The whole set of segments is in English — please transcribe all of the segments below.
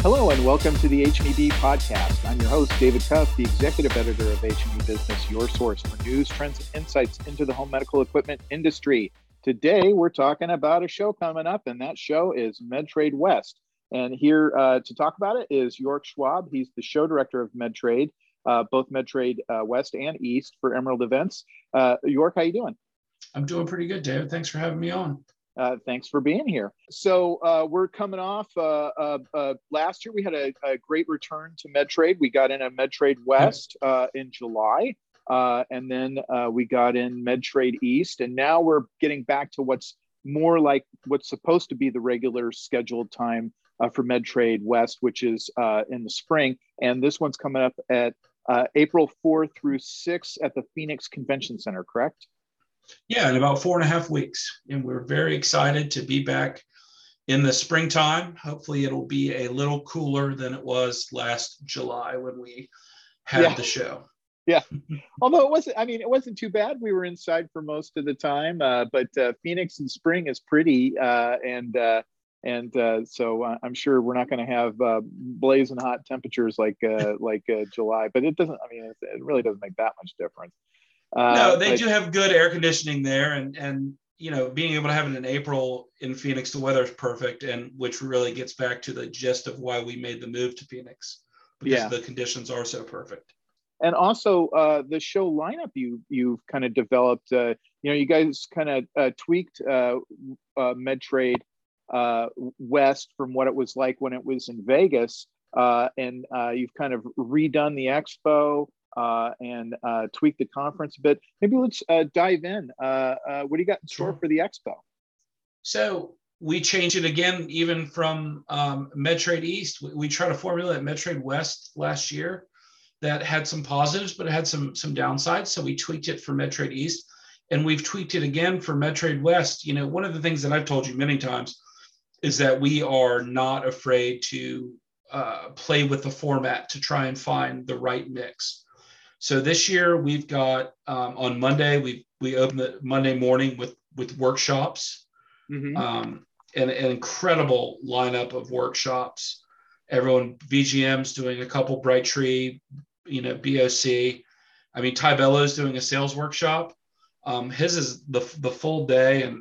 Hello and welcome to the HMEB podcast. I'm your host, David Tuff, the executive editor of HME Business, your source for news, trends, and insights into the home medical equipment industry. Today, we're talking about a show coming up, and that show is MedTrade West. And here to talk about it is York Schwab. He's the show director of MedTrade, both MedTrade West and East for Emerald Events. York, how you doing? I'm doing pretty good, David. Thanks for having me on. Thanks for being here. So we're coming off last year. We had a great return to MedTrade. We got in a MedTrade West in July, and then we got in MedTrade East, and now we're getting back to what's more like what's supposed to be the regular scheduled time for MedTrade West, which is in the spring. And this one's coming up at April 4th through 6th at the Phoenix Convention Center, correct? Yeah, in about 4.5 weeks. And we're very excited to be back in the springtime. Hopefully it'll be a little cooler than it was last July when we had the show. Yeah. Although it wasn't too bad. We were inside for most of the time, but Phoenix in spring is pretty. So I'm sure we're not going to have blazing hot temperatures like July, but it really doesn't make that much difference. No, they do have good air conditioning there, and being able to have it in April in Phoenix, the weather is perfect, and which really gets back to the gist of why we made the move to Phoenix, because the conditions are so perfect. And also the show lineup you've kind of developed. You guys kind of tweaked MedTrade West from what it was like when it was in Vegas, and you've kind of redone the expo. And tweak the conference a bit. Maybe let's dive in. What do you got in store for the expo? So we changed it again, even from MedTrade East. We tried to formulate MedTrade West last year that had some positives, but it had some downsides. So we tweaked it for MedTrade East, and we've tweaked it again for MedTrade West. One of the things that I've told you many times is that we are not afraid to play with the format to try and find the right mix. So this year we've got on Monday, we open the Monday morning with workshops, and an incredible lineup of workshops. Everyone, VGM's doing a couple, Brightree, BOC. Ty Bello's doing a sales workshop. His is the full day. And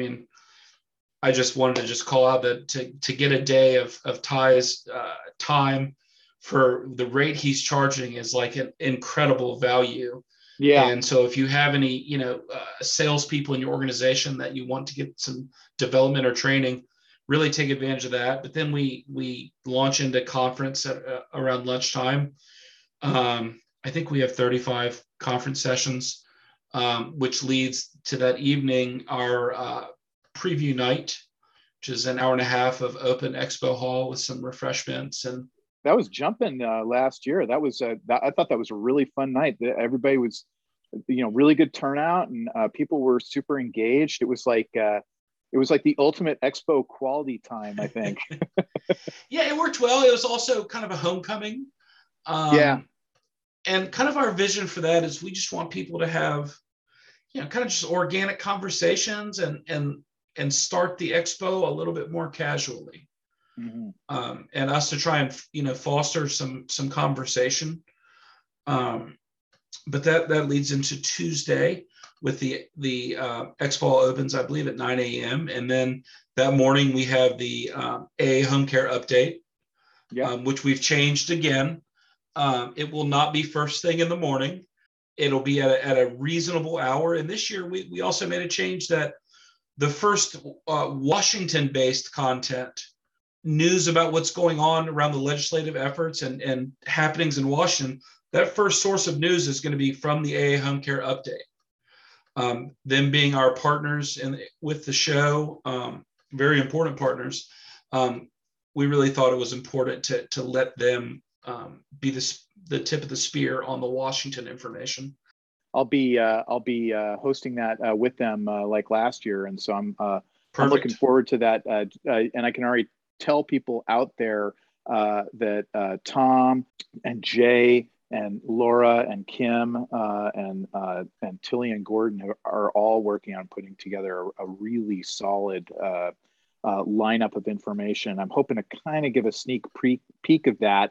I just wanted to call out that to get a day of Ty's time for the rate he's charging is like an incredible value. Yeah. And so if you have any, salespeople in your organization that you want to get some development or training, really take advantage of that. But then we launch into conference around lunchtime. I think we have 35 conference sessions, which leads to that evening, our preview night, which is an hour and a half of open expo hall with some refreshments. And that was jumping last year. That was I thought that was a really fun night. Everybody was, really good turnout, and people were super engaged. It was like the ultimate expo quality time, I think. Yeah, it worked well. It was also kind of a homecoming. And kind of our vision for that is we just want people to have, kind of just organic conversations and start the expo a little bit more casually. And us to try and foster some conversation, but that leads into Tuesday with the expo opens, I believe, at 9 a.m. and then that morning we have the AA home care update, which we've changed again. It will not be first thing in the morning. It'll be at a reasonable hour. And this year we also made a change that the first Washington-based content, news about what's going on around the legislative efforts and happenings in Washington, that first source of news is going to be from the AA Home Care Update. Them being our partners with the show, very important partners, we really thought it was important to let them be the tip of the spear on the Washington information. I'll be hosting that with them like last year, and so I'm looking forward to that. And I can already tell people out there that Tom and Jay and Laura and Kim and Tilly and Gordon are all working on putting together a really solid lineup of information. I'm hoping to kind of give a sneak peek of that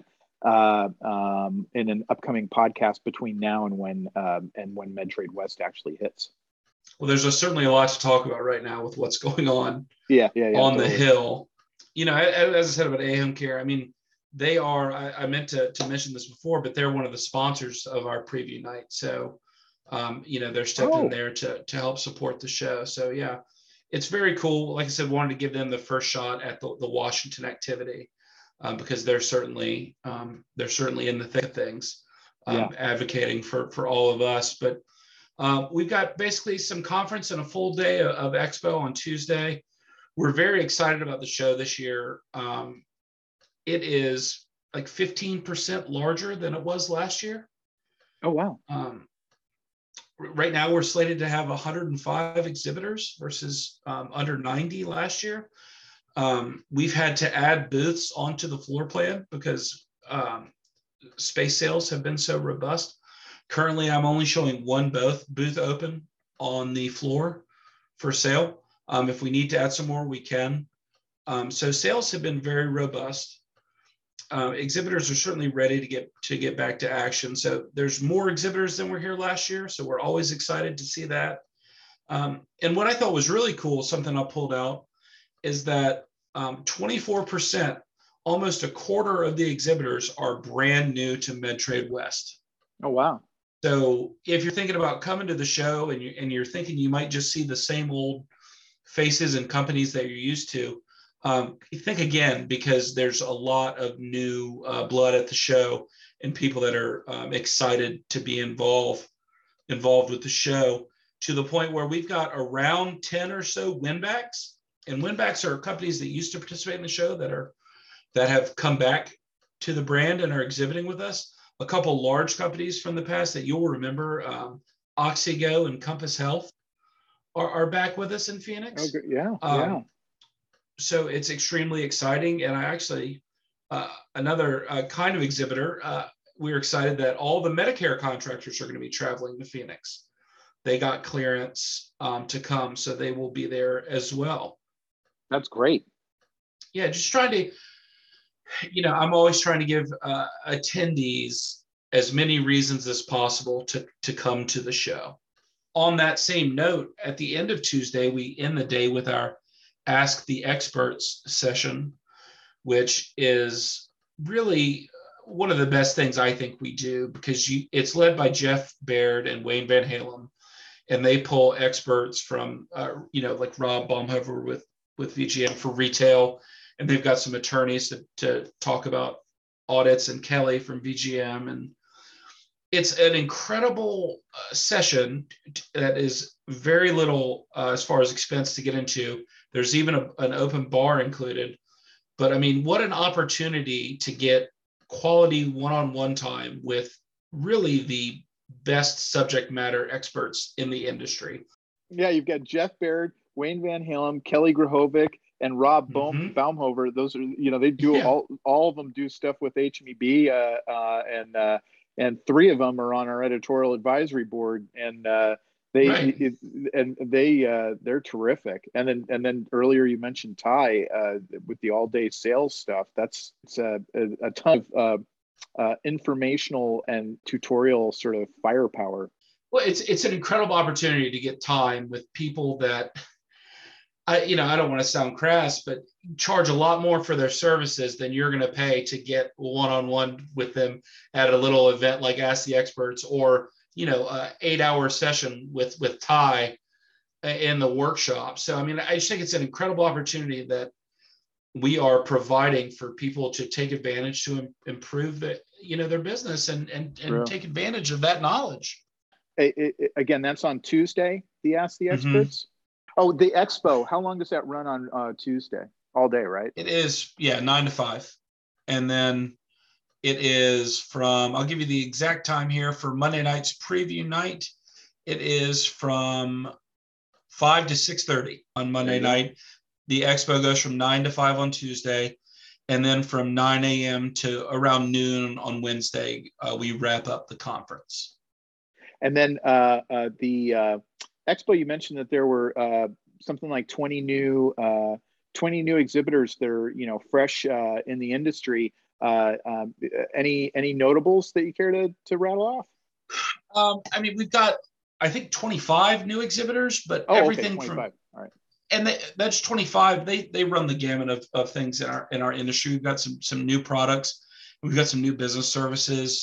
in an upcoming podcast between now and when MedTrade West actually hits. Well, there's certainly a lot to talk about right now with what's going on. Yeah, on totally. the Hill. As I said about A-Home Care, I mean, they are. I meant to mention this before, but they're one of the sponsors of our preview night. So, they're stepping in there to help support the show. So yeah, it's very cool. Like I said, wanted to give them the first shot at the Washington activity because they're certainly in the thick of things, advocating for all of us. But we've got basically some conference and a full day of expo on Tuesday. We're very excited about the show this year. It is like 15% larger than it was last year. Oh, wow. Right now, we're slated to have 105 exhibitors versus under 90 last year. We've had to add booths onto the floor plan because space sales have been so robust. Currently, I'm only showing one booth open on the floor for sale. If we need to add some more, we can. So sales have been very robust. Exhibitors are certainly ready to get back to action. So there's more exhibitors than were here last year. So we're always excited to see that. And what I thought was really cool, something I pulled out, is that 24%, almost a quarter of the exhibitors are brand new to MedTrade West. Oh, wow. So if you're thinking about coming to the show and you're thinking you might just see the same old faces and companies that you're used to, think again, because there's a lot of new blood at the show and people that are excited to be involved with the show, to the point where we've got around 10 or so win-backs. And win-backs are companies that used to participate in the show that have come back to the brand and are exhibiting with us. A couple large companies from the past that you'll remember, Oxygo and Compass Health are back with us in Phoenix. Oh, yeah. So it's extremely exciting. And I actually, another kind of exhibitor, we're excited that all the Medicare contractors are going to be traveling to Phoenix. They got clearance to come, so they will be there as well. That's great. Yeah, just trying to, I'm always trying to give attendees as many reasons as possible to come to the show. On that same note, at the end of Tuesday, we end the day with our Ask the Experts session, which is really one of the best things I think we do, because it's led by Jeff Baird and Wayne Van Halen, and they pull experts from, like Rob Baumhofer with VGM for retail, and they've got some attorneys to talk about audits, and Kelly from VGM. And it's an incredible session that is very little as far as expense to get into. There's even an open bar included. But I mean, what an opportunity to get quality one-on-one time with really the best subject matter experts in the industry. Yeah, you've got Jeff Baird, Wayne Van Halen, Kelly Grahovic, and Rob Baumhofer. Those are, they do all of them do stuff with HMEB, and three of them are on our editorial advisory board, and they're terrific. And then earlier you mentioned Ty with the all day sales stuff. It's a ton of informational and tutorial sort of firepower. Well, it's an incredible opportunity to get time with people that I don't want to sound crass, but charge a lot more for their services than you're going to pay to get one-on-one with them at a little event like Ask the Experts, or, an 8-hour session with Ty in the workshop. So, I mean, I just think it's an incredible opportunity that we are providing for people to take advantage to improve their business and take advantage of that knowledge. Again, that's on Tuesday, the Ask the Experts. Oh, the expo. How long does that run on Tuesday? All day, right? It is, 9 to 5. And then it is I'll give you the exact time here for Monday night's preview night. It is from 5 to 6:30 on Monday night. The expo goes from 9 to 5 on Tuesday. And then from 9 a.m. to around noon on Wednesday, we wrap up the conference. And then the expo, you mentioned that there were something like 20 new 20 new exhibitors that are, fresh in the industry. Any notables that you care to rattle off? I mean, we've got, I think, 25 new exhibitors, but Oh, okay, everything 25. from, All right. and that's 25. They run the gamut of things in our industry. We've got some new products. We've got some new business services.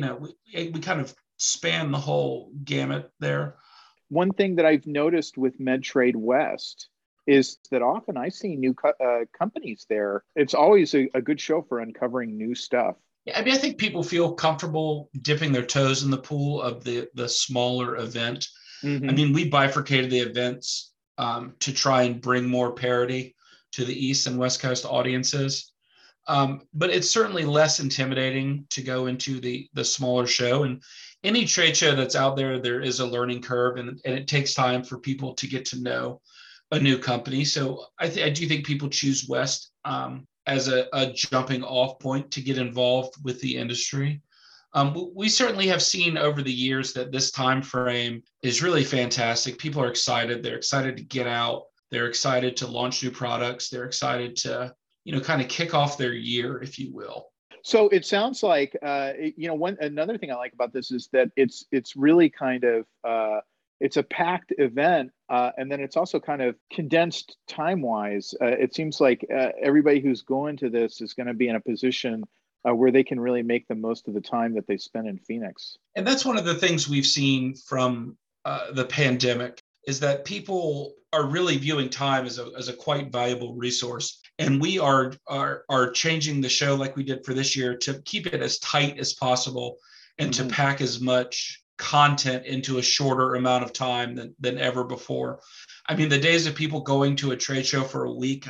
We kind of span the whole gamut there. One thing that I've noticed with MedTrade West is that often I see new companies there. It's always a good show for uncovering new stuff. Yeah, I mean, I think people feel comfortable dipping their toes in the pool of the smaller event. Mm-hmm. I mean, we bifurcated the events to try and bring more parity to the East and West Coast audiences. But it's certainly less intimidating to go into the smaller show. And any trade show that's out there, there is a learning curve, and it takes time for people to get to know a new company. So I do think people choose West as a jumping off point to get involved with the industry. We certainly have seen over the years that this time frame is really fantastic. People are excited. They're excited to get out. They're excited to launch new products. They're excited to, kind of kick off their year, if you will. So it sounds like, another thing I like about this is that it's really kind of, it's a packed event, and then it's also kind of condensed time-wise. It seems like everybody who's going to this is going to be in a position where they can really make the most of the time that they spend in Phoenix. And that's one of the things we've seen from the pandemic is that people are really viewing time as a quite valuable resource. And we are changing the show like we did for this year to keep it as tight as possible and to pack as much content into a shorter amount of time than ever before. I mean, the days of people going to a trade show for a week,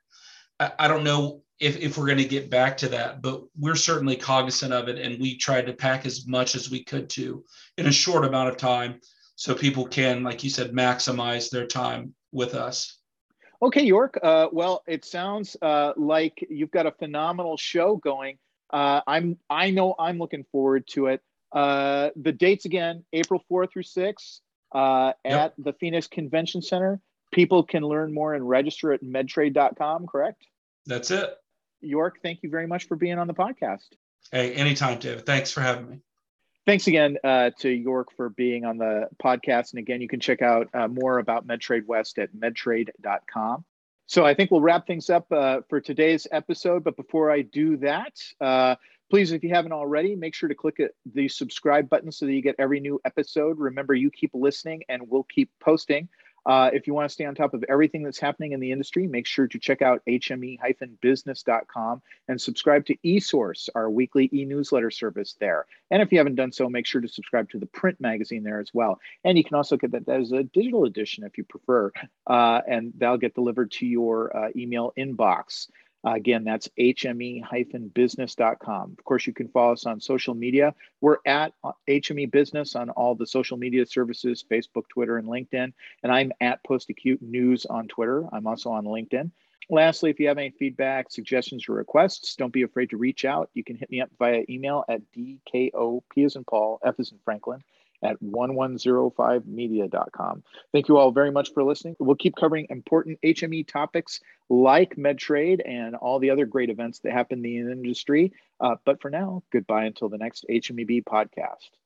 I don't know if we're going to get back to that, but we're certainly cognizant of it. And we tried to pack as much as we could to in a short amount of time so people can, like you said, maximize their time with us. Okay, York. Well, it sounds like you've got a phenomenal show going. I know I'm looking forward to it. The dates again, April 4 through 6 at the Phoenix Convention Center. People can learn more and register at medtrade.com, correct? That's it. York, thank you very much for being on the podcast. Hey, anytime, David. Thanks for having me. Thanks again to York for being on the podcast. And again, you can check out more about MedTrade West at medtrade.com. So I think we'll wrap things up for today's episode. But before I do that, please, if you haven't already, make sure to click the subscribe button so that you get every new episode. Remember, you keep listening and we'll keep posting. If you want to stay on top of everything that's happening in the industry, make sure to check out hme-business.com and subscribe to eSource, our weekly e-newsletter service there. And if you haven't done so, make sure to subscribe to the print magazine there as well. And you can also get that as a digital edition if you prefer, and that'll get delivered to your email inbox. Again, that's hme-business.com. Of course, you can follow us on social media. We're at HME Business on all the social media services, Facebook, Twitter, and LinkedIn. And I'm at PostAcute News on Twitter. I'm also on LinkedIn. Lastly, if you have any feedback, suggestions, or requests, don't be afraid to reach out. You can hit me up via email at DKO, P as in Paul, F as in Franklin, at 1105media.com. Thank you all very much for listening. We'll keep covering important HME topics like MedTrade and all the other great events that happen in the industry. But for now, goodbye until the next HMEB podcast.